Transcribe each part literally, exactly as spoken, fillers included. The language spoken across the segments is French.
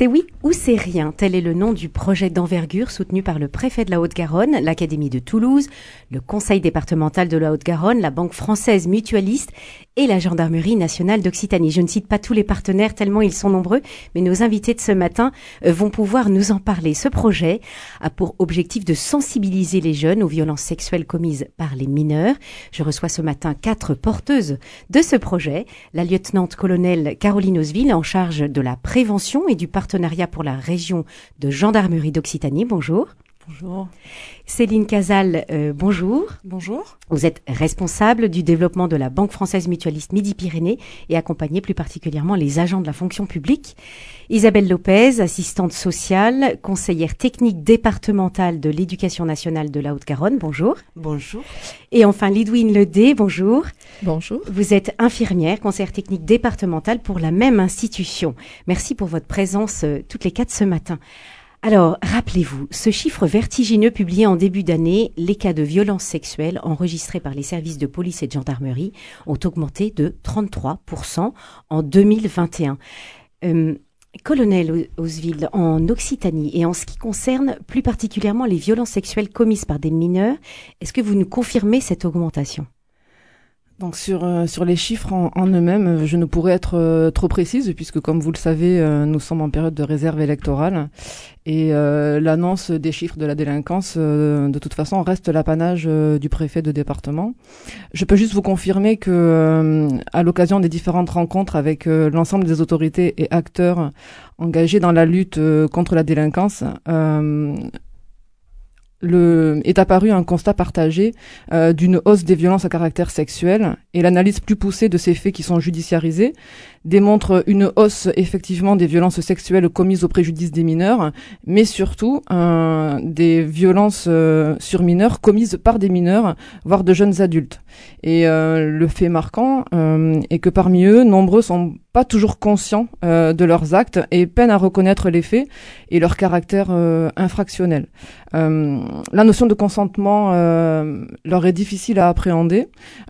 C'est oui ou c'est rien, tel est le nom du projet d'envergure soutenu par le préfet de la Haute-Garonne, l'Académie de Toulouse, le Conseil départemental de la Haute-Garonne, la Banque française mutualiste et la Gendarmerie nationale d'Occitanie. Je ne cite pas tous les partenaires tellement ils sont nombreux, mais nos invités de ce matin vont pouvoir nous en parler. Ce projet a pour objectif de sensibiliser les jeunes aux violences sexuelles commises par les mineurs. Je reçois ce matin quatre porteuses de ce projet. La lieutenant-colonel Caroline Osville, en charge de la prévention et du partenariat pour la région de Gendarmerie d'Occitanie. Bonjour. Bonjour. Céline Casal, euh, bonjour. Bonjour. Vous êtes responsable du développement de la Banque française mutualiste Midi-Pyrénées et accompagnez plus particulièrement les agents de la fonction publique. Isabelle Lopez, assistante sociale, conseillère technique départementale de l'éducation nationale de la Haute-Garonne. Bonjour. Bonjour. Et enfin Lidwine Ledé, bonjour. Bonjour. Vous êtes infirmière, conseillère technique départementale pour la même institution. Merci pour votre présence euh, toutes les quatre ce matin. Alors, rappelez-vous, ce chiffre vertigineux publié en début d'année, les cas de violences sexuelles enregistrés par les services de police et de gendarmerie ont augmenté de trente-trois pour cent en deux mille vingt et un. Euh, Colonel Osville, en Occitanie et en ce qui concerne plus particulièrement les violences sexuelles commises par des mineurs, est-ce que vous nous confirmez cette augmentation ? Donc sur euh, sur les chiffres en, en eux-mêmes, je ne pourrais être euh, trop précise puisque comme vous le savez, euh, nous sommes en période de réserve électorale et euh, l'annonce des chiffres de la délinquance euh, de toute façon reste l'apanage euh, du préfet de département. Je peux juste vous confirmer que euh, à l'occasion des différentes rencontres avec euh, l'ensemble des autorités et acteurs engagés dans la lutte euh, contre la délinquance, euh, Le, est apparu un constat partagé euh, d'une hausse des violences à caractère sexuel et l'analyse plus poussée de ces faits qui sont judiciarisés démontre une hausse effectivement des violences sexuelles commises au préjudice des mineurs, mais surtout euh, des violences euh, sur mineurs commises par des mineurs, voire de jeunes adultes. Et euh, le fait marquant euh, est que parmi eux, nombreux sont pas toujours conscients euh, de leurs actes et peinent à reconnaître les faits et leur caractère euh, infractionnel. Euh, la notion de consentement euh, leur est difficile à appréhender.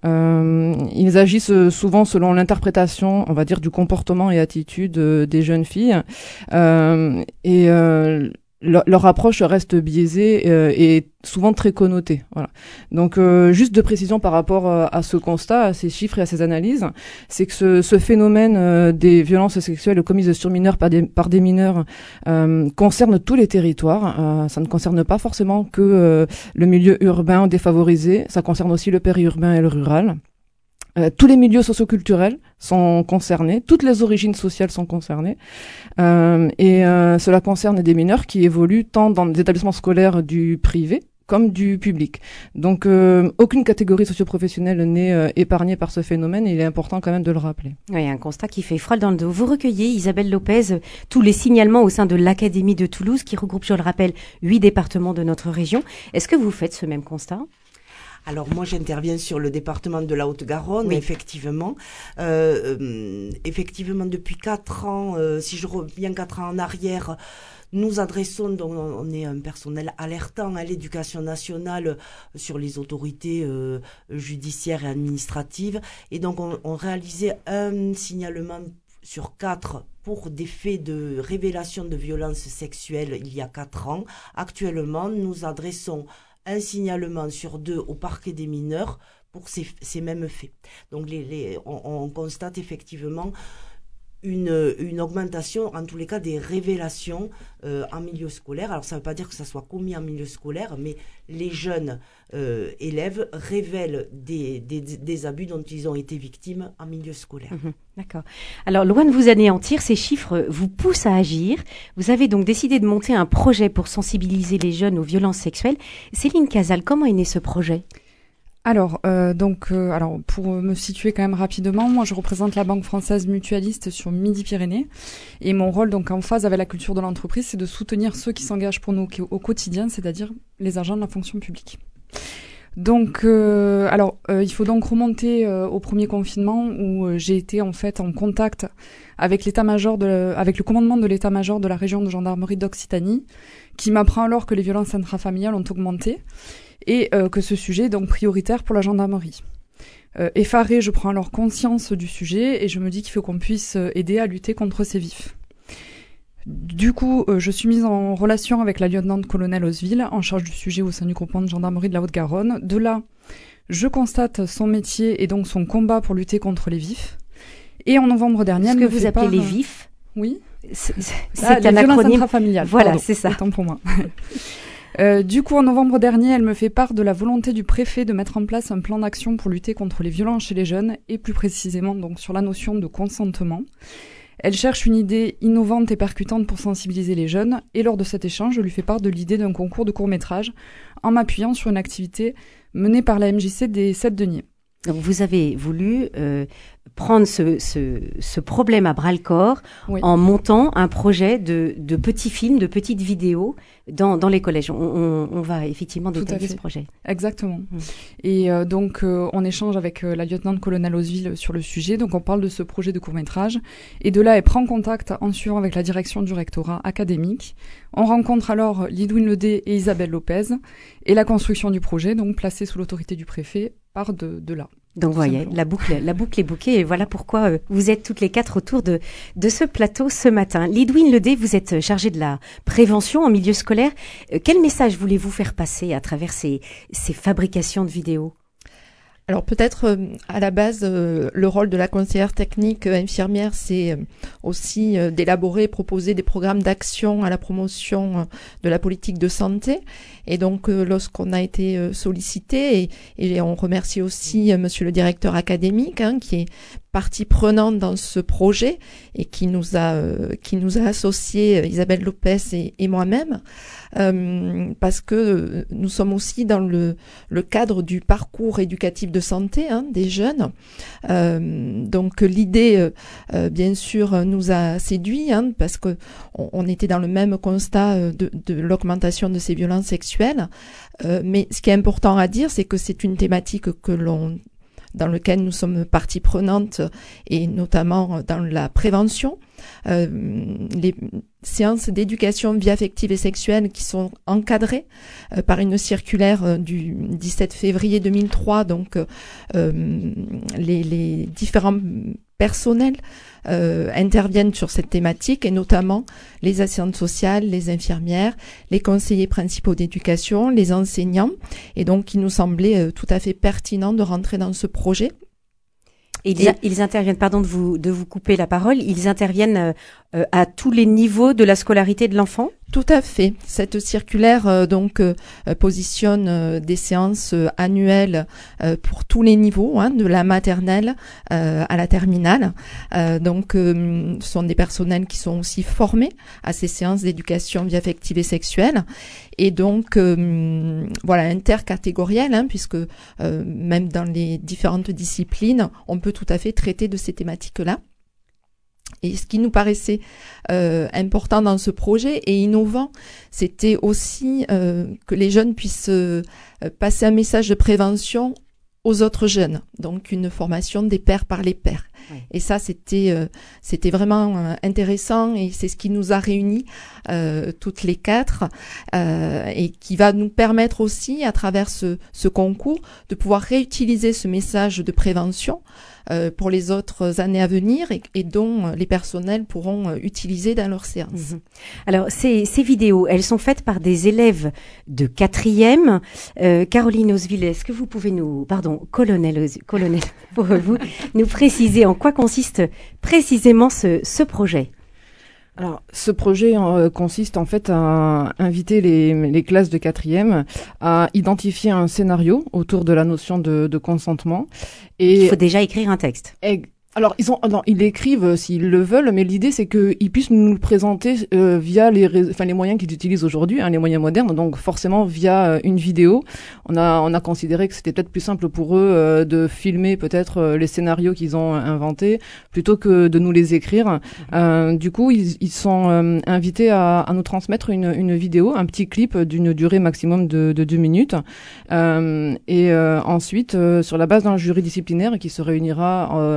Euh, ils agissent souvent selon l'interprétation, on va dire, du comportement et attitude euh, des jeunes filles. Euh, et euh, leur, leur approche reste biaisée euh, et souvent très connotée. Voilà. Donc, euh, juste de précision par rapport euh, à ce constat, à ces chiffres et à ces analyses, c'est que ce, ce phénomène euh, des violences sexuelles commises sur mineurs par des, par des mineurs euh, concerne tous les territoires. Euh, ça ne concerne pas forcément que euh, le milieu urbain défavorisé, ça concerne aussi le périurbain et le rural. Euh, tous les milieux socioculturels sont concernés, toutes les origines sociales sont concernées, euh, et euh, cela concerne des mineurs qui évoluent tant dans les établissements scolaires du privé comme du public. Donc euh, aucune catégorie socio-professionnelle n'est euh, épargnée par ce phénomène et il est important quand même de le rappeler. Oui, un constat qui fait froid dans le dos. Vous recueillez, Isabelle Lopez, tous les signalements au sein de l'Académie de Toulouse qui regroupe, je le rappelle, huit départements de notre région. Est-ce que vous faites ce même constat ? Alors moi j'interviens sur le département de la Haute-Garonne, oui. effectivement. Euh, euh, effectivement depuis quatre ans, euh, si je reviens quatre ans en arrière, nous adressons, donc on est un personnel alertant à l'éducation nationale sur les autorités euh, judiciaires et administratives. Et donc on, on réalisait un signalement sur quatre pour des faits de révélation de violences sexuelles il y a quatre ans. Actuellement, nous adressons un signalement sur deux au parquet des mineurs pour ces, ces mêmes faits. Donc les, les, on, on constate effectivement une, une augmentation, en tous les cas, des révélations euh, en milieu scolaire. Alors ça ne veut pas dire que ça soit commis en milieu scolaire, mais les jeunes euh, élèves révèlent des, des, des abus dont ils ont été victimes en milieu scolaire. Mmh, d'accord. Alors, loin de vous anéantir, ces chiffres vous poussent à agir. Vous avez donc décidé de monter un projet pour sensibiliser les jeunes aux violences sexuelles. Céline Casal, comment est né ce projet ? Alors, euh, donc, euh, alors pour me situer quand même rapidement, moi je représente la Banque française mutualiste sur Midi-Pyrénées et mon rôle donc en phase avec la culture de l'entreprise, c'est de soutenir ceux qui s'engagent pour nous au quotidien, c'est-à-dire les agents de la fonction publique. Donc, euh, alors, euh, il faut donc remonter euh, au premier confinement où euh, j'ai été en fait en contact avec l'état-major de, avec le commandement de l'état-major de la région de gendarmerie d'Occitanie, qui m'apprend alors que les violences intrafamiliales ont augmenté. Et euh, que ce sujet est donc prioritaire pour la gendarmerie. Euh, effarée, je prends alors conscience du sujet et je me dis qu'il faut qu'on puisse aider à lutter contre ces vifs. Du coup, euh, je suis mise en relation avec la lieutenant-colonel Osville, en charge du sujet au sein du groupement de gendarmerie de la Haute-Garonne. De là, je constate son métier et donc son combat pour lutter contre les vifs. Et en novembre dernier, ce elle que me vous fait appelez part, les euh, vifs. Oui. C'est, c'est, Ah, c'est un violences acronyme. intrafamiliales. Voilà, Pardon, c'est ça. Autant pour moi. Euh, du coup, en novembre dernier, elle me fait part de la volonté du préfet de mettre en place un plan d'action pour lutter contre les violences chez les jeunes et plus précisément donc sur la notion de consentement. Elle cherche une idée innovante et percutante pour sensibiliser les jeunes et lors de cet échange, je lui fais part de l'idée d'un concours de court-métrage en m'appuyant sur une activité menée par la M J C des Sept-Deniers. Donc vous avez voulu euh, prendre ce, ce, ce problème à bras-le-corps Oui. en montant un projet de, de petits films, de petites vidéos dans, dans les collèges. On, on, on va effectivement Tout à détailler fait. ce projet. Exactement. Mmh. Et euh, donc, euh, on échange avec euh, la lieutenant-colonel Osville sur le sujet. Donc, on parle de ce projet de court-métrage. Et de là, elle prend contact en suivant avec la direction du rectorat académique. On rencontre alors Lidwine Ledé et Isabelle Lopez. Et la construction du projet, donc placée sous l'autorité du préfet, part de, de là. Donc voyez, la boucle, la boucle est bouclée et voilà pourquoi euh, vous êtes toutes les quatre autour de, de ce plateau ce matin. Lidwine Ledé, vous êtes chargée de la prévention en milieu scolaire. Euh, quel message voulez-vous faire passer à travers ces, ces fabrications de vidéos ? Alors peut-être euh, à la base, euh, le rôle de la conseillère technique euh, infirmière, c'est euh, aussi euh, d'élaborer et proposer des programmes d'action à la promotion euh, de la politique de santé. Et donc euh, lorsqu'on a été euh, sollicité, et, et on remercie aussi euh, monsieur le directeur académique hein, qui est partie prenante dans ce projet et qui nous a euh, qui nous a associés, euh, Isabelle Lopez et, et moi-même, euh, parce que euh, nous sommes aussi dans le le cadre du parcours éducatif de santé hein, des jeunes. Euh, donc l'idée, euh, euh, bien sûr, nous a séduit hein, parce que on, on était dans le même constat de, de l'augmentation de ces violences sexuelles. Euh, mais ce qui est important à dire, c'est que c'est une thématique que l'on dans lequel nous sommes partie prenante et notamment dans la prévention. Euh, les séances d'éducation vie affective et sexuelle qui sont encadrées euh, par une circulaire euh, du dix-sept février deux mille trois, donc euh, les, les différents personnels euh, interviennent sur cette thématique et notamment les assistantes sociales, les infirmières, les conseillers principaux d'éducation, les enseignants. Et donc, il nous semblait euh, tout à fait pertinent de rentrer dans ce projet. Et ils, Et- ils interviennent, pardon de vous, de vous couper la parole, ils interviennent euh, euh, à tous les niveaux de la scolarité de l'enfant ? Tout à fait. Cette circulaire euh, donc euh, euh, positionne euh, des séances euh, annuelles euh, pour tous les niveaux, hein, de la maternelle euh, à la terminale. Euh, donc, euh, ce sont des personnels qui sont aussi formés à ces séances d'éducation vie affective et sexuelle, et donc euh, voilà intercatégoriel, hein, puisque euh, même dans les différentes disciplines, on peut tout à fait traiter de ces thématiques-là. Et ce qui nous paraissait euh, important dans ce projet et innovant, c'était aussi euh, que les jeunes puissent euh, passer un message de prévention aux autres jeunes, donc une formation des pairs par les pairs. Oui. Et ça, c'était euh, c'était vraiment euh, intéressant et c'est ce qui nous a réunis euh, toutes les quatre euh, et qui va nous permettre aussi, à travers ce, ce concours, de pouvoir réutiliser ce message de prévention euh, pour les autres années à venir et, et dont euh, les personnels pourront euh, utiliser dans leurs séances. Mhm. Alors, ces, ces vidéos, elles sont faites par des élèves de quatrième. Euh, Caroline Osville, est-ce que vous pouvez nous, pardon, colonel, Os- colonel, pour vous, nous préciser en quoi consiste précisément ce, ce projet ? Alors, ce projet euh, consiste en fait à inviter les, les classes de quatrième à identifier un scénario autour de la notion de, de consentement. Et Il faut déjà écrire un texte. et- alors, ils ont, non, ils l'écrivent euh, s'ils le veulent, mais l'idée c'est qu'ils puissent nous le présenter euh, via les, rés- enfin les moyens qu'ils utilisent aujourd'hui, hein, les moyens modernes. Donc forcément via euh, une vidéo. On a, on a considéré que c'était peut-être plus simple pour eux euh, de filmer peut-être euh, les scénarios qu'ils ont inventés plutôt que de nous les écrire. Euh, du coup, ils, ils sont euh, invités à, à nous transmettre une, une vidéo, un petit clip d'une durée maximum de, de deux minutes. Euh, et euh, ensuite, euh, sur la base d'un jury disciplinaire qui se réunira euh, le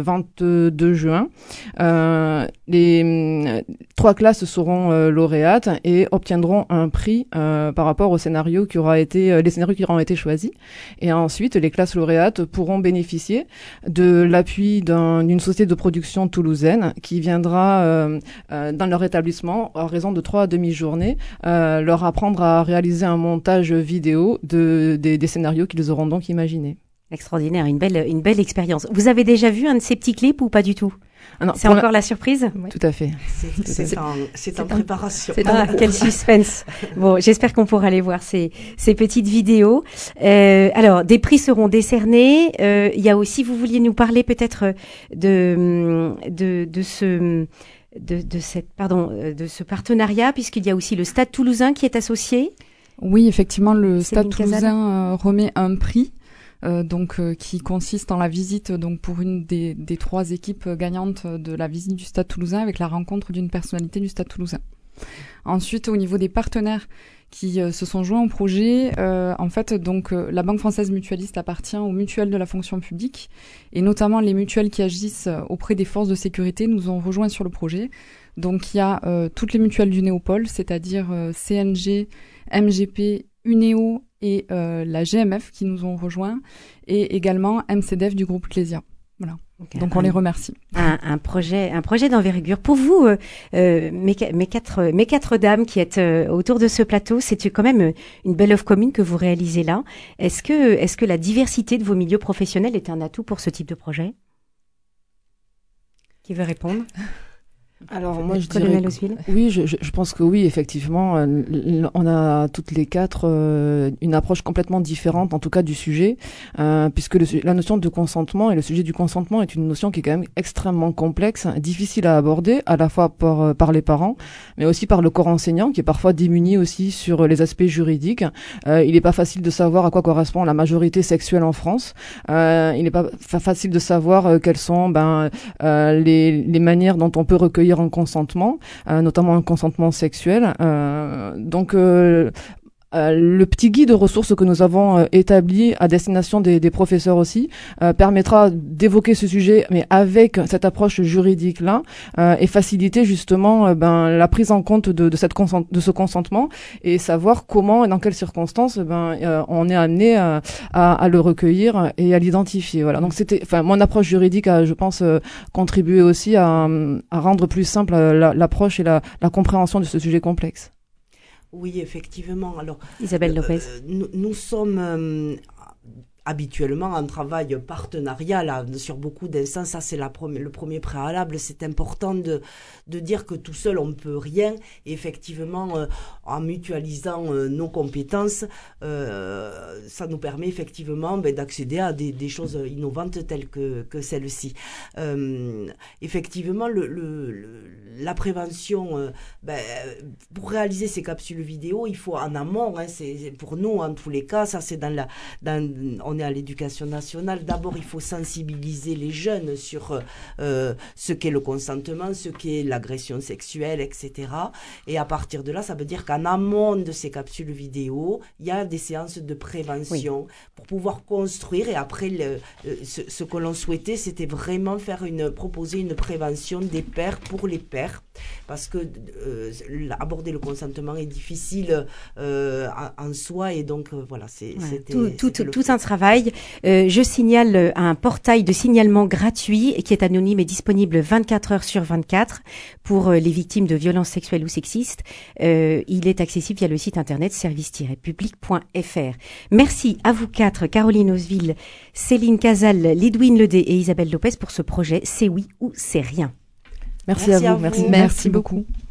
vingt-deux juin. Euh, les euh, trois classes seront euh, lauréates et obtiendront un prix euh, par rapport au scénario qui aura été, euh, les scénarios qui auront été choisis. Et ensuite, les classes lauréates pourront bénéficier de l'appui d'un, d'une société de production toulousaine qui viendra euh, euh, dans leur établissement à raison de trois demi-journées euh, leur apprendre à réaliser un montage vidéo de, des, des scénarios qu'ils auront donc imaginés. Extraordinaire, une belle, une belle expérience. Vous avez déjà vu un de ces petits clips ou pas du tout? Ah non, c'est encore la, la surprise? Ouais. Tout à fait. C'est, c'est, c'est, en, c'est, c'est en préparation. C'est ah, quel suspense. Bon, j'espère qu'on pourra aller voir ces, ces petites vidéos. Euh, alors, des prix seront décernés. Euh, il y a aussi, vous vouliez nous parler peut-être de, de, de ce... De, de cette, pardon, de ce partenariat, puisqu'il y a aussi le Stade Toulousain qui est associé. Oui, effectivement, le Céline Stade Toulousain euh, remet un prix, euh, donc euh, qui consiste en la visite, donc pour une des, des trois équipes gagnantes de la visite du Stade Toulousain, avec la rencontre d'une personnalité du Stade Toulousain. Ensuite, au niveau des partenaires qui euh, se sont joints au projet, euh, en fait, donc euh, la Banque Française Mutualiste appartient aux mutuelles de la fonction publique, et notamment les mutuelles qui agissent auprès des forces de sécurité nous ont rejoints sur le projet. Donc il y a euh, toutes les mutuelles du Néopole, c'est-à-dire euh, C N G, M G P, Unéo et euh, la G M F qui nous ont rejoints, et également M C D F du groupe Clésia. Voilà. Okay. Donc on un, les remercie. Un, un projet, un projet d'envergure. Pour vous, euh, euh, mes, mes quatre, mes quatre dames qui êtes euh, autour de ce plateau, c'est quand même une belle œuvre commune que vous réalisez là. Est-ce que, est-ce que la diversité de vos milieux professionnels est un atout pour ce type de projet? Qui veut répondre? Alors moi je dirais que, oui, je, je pense que oui, effectivement, euh, on a toutes les quatre euh, une approche complètement différente, en tout cas du sujet, euh, puisque le, la notion de consentement et le sujet du consentement est une notion qui est quand même extrêmement complexe, difficile à aborder, à la fois par, euh, par les parents, mais aussi par le corps enseignant, qui est parfois démuni aussi sur les aspects juridiques. Euh, il n'est pas facile de savoir à quoi correspond la majorité sexuelle en France. Euh, il n'est pas fa- facile de savoir euh, quelles sont ben, euh, les, les manières dont on peut recueillir en consentement, euh, notamment un consentement sexuel. Euh, donc, euh, euh, le petit guide de ressources que nous avons euh, établi à destination des, des professeurs aussi euh, permettra d'évoquer ce sujet, mais avec cette approche juridique-là, euh, et faciliter justement euh, ben, la prise en compte de, de, cette consent- de ce consentement et savoir comment et dans quelles circonstances ben, euh, on est amené à, à, à le recueillir et à l'identifier. Voilà. Donc c'était, enfin, mon approche juridique a, je pense, euh, contribué aussi à, à rendre plus simple la, l'approche et la, la compréhension de ce sujet complexe. Oui, effectivement. Alors, Isabelle Lopez. Euh, nous, nous sommes euh, habituellement en travail partenarial là, sur beaucoup d'instances. Ça, c'est la première, le premier préalable. C'est important de, de dire que tout seul, on ne peut rien. Et effectivement, euh, en mutualisant euh, nos compétences, euh, ça nous permet effectivement ben, d'accéder à des, des choses innovantes telles que, que celle-ci. Euh, effectivement, le, le, le, la prévention, euh, ben, pour réaliser ces capsules vidéo, il faut en amont. Hein, c'est, c'est pour nous, en tous les cas, ça c'est dans la... Dans, on est à l'éducation nationale. D'abord, il faut sensibiliser les jeunes sur euh, ce qu'est le consentement, ce qu'est l'agression sexuelle, et cetera. Et à partir de là, ça veut dire qu'en amont de ces capsules vidéo, il y a des séances de prévention oui. pour pouvoir construire. Et après, le, ce, ce que l'on souhaitait, c'était vraiment faire une, proposer une prévention des pères pour les pères. Parce que euh, aborder le consentement est difficile euh, en, en soi. Et donc, euh, voilà, c'est, ouais. c'était, tout, c'était tout, tout un travail. Euh, je signale un portail de signalement gratuit qui est anonyme et disponible vingt-quatre heures sur vingt-quatre pour euh, les victimes de violences sexuelles ou sexistes. Euh, il est accessible via le site internet service tiret public point f r. Merci à vous quatre, Caroline Osville, Céline Casal, Lidwine Ledé et Isabelle Lopez pour ce projet C'est oui ou c'est rien. Merci, Merci à vous. À vous. Merci, Merci, Merci beaucoup. beaucoup.